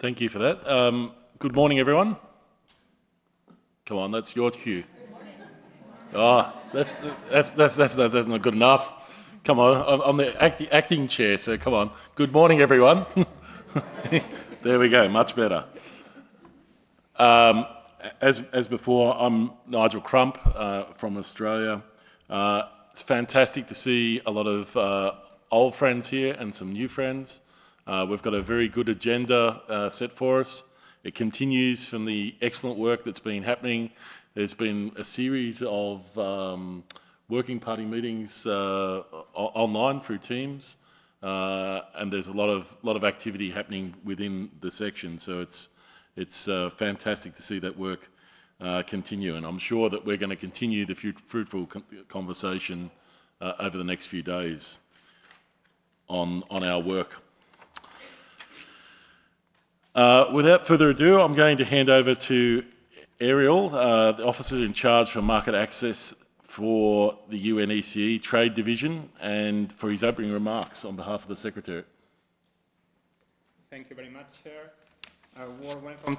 Thank you for that. Good morning, everyone. Come on, that's your cue. Oh, that's not good enough. Come on, I'm the acting chair, so come on. Good morning, everyone. There we go, much better. As before, I'm Nigel Crump from Australia. It's fantastic to see a lot of old friends here and some new friends. We've got a very good agenda set for us. It continues from the excellent work that's been happening. There's been a series of working party meetings online through Teams, and there's a lot of activity happening within the section. So it's fantastic to see that work continue, and I'm sure that we're going to continue the fruitful conversation over the next few days on our work. Without further ado, I'm going to hand over to Ariel, the officer in charge for market access for the UNECE Trade Division, and for his opening remarks on behalf of the Secretary. Thank you very much, Chair. A warm welcome